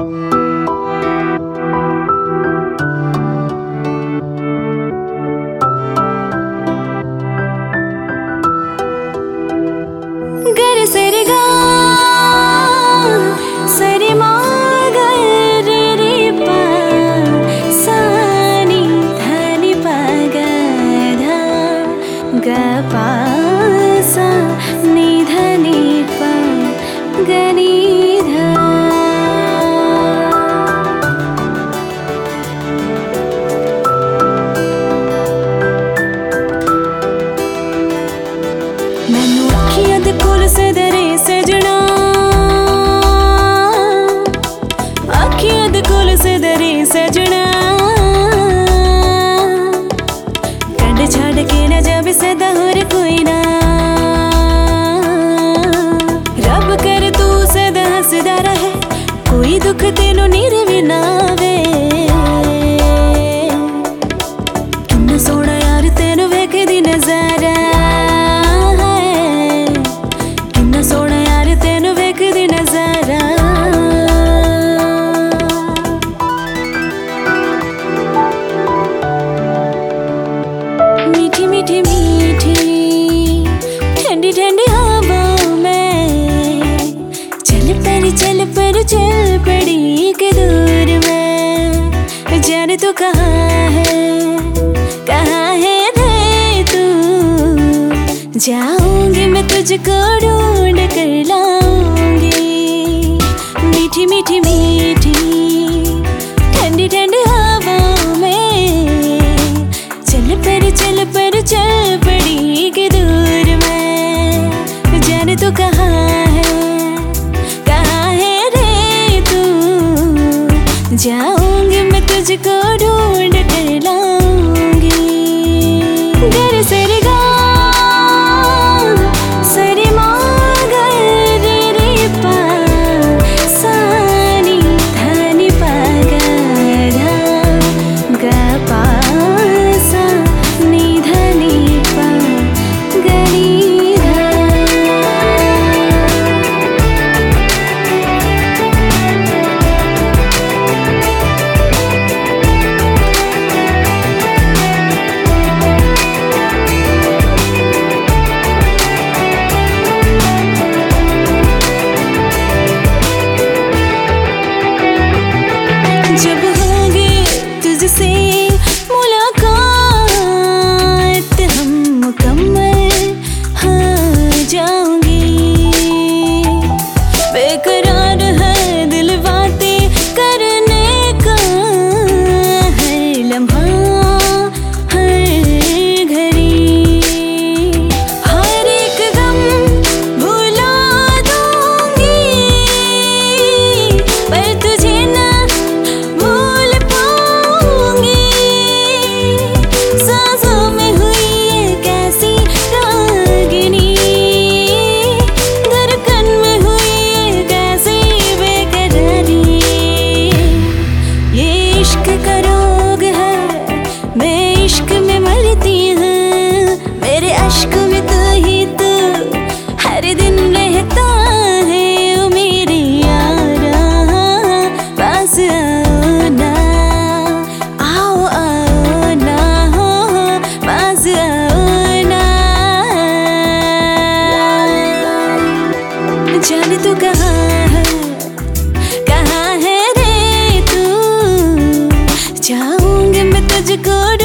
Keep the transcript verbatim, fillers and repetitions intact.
गर सरे गा सरे मा गा रे रे पा सा नी धा नी पा गा धा गा पा सा नी धा नी पा गा नी धा। मैनू अखियां दे कोल सदरे सजना, अखियां दे कोल सदरे सजना, कंड छड़ के ना जावे सदा होर कोई ना। रब कर तू सदा हसदा रहे, कोई दुख तेनू नीर भी ना आवे। किन्ना सोहना यार तेनू वेखदी नज़ारा, सोना यार तेनू वेखदी नज़ारा। मीठी मीठी मीठी ठंडी ठंडी हवाओं में चल पर चल पर चल पड़ी के दूर में। जाने तू कहाँ है कहाँ है रे तू, जाऊंगी मैं तुझको ढूंढ कर लाऊंगी। मीठी मीठी मीठी ठंडी ठंडी हवाओं में चल पर चल पर चल पड़ी के दूर में। जाने तू कहाँ है कहाँ है रे तू, जाऊंगी मैं तुझको ढूंढ कर लाऊंगी। गर सरे गा सरे मा गा रे रे पा सा नी धा नी पा गा धा गा पा सा नी धा नी पा गा नी धा। जब होगी तुझसे मुलाकात हम मुकम्मल हो जाऊंगी। बेकरार है दिल बातें करने का, हर लम्हा हर घड़ी हर एक गम भुला दूंगी। पर तुझे ना भूल पाऊंगी, सांसों में हुई ये कैसी रागिनी, धड़कन में हुई ये कैसी बेकरारी। ये इश्क का रोग है, मैं इश्क में मरती हूँ, मेरे अश्क में तू ही तू हर दिन रहता है। ओ मेरे यारा पास आओ ना, आओ आओ ना हो पास आओ ना। जाने तू कहाँ है कहाँ है रे तू, जाऊंगी मैं तुझको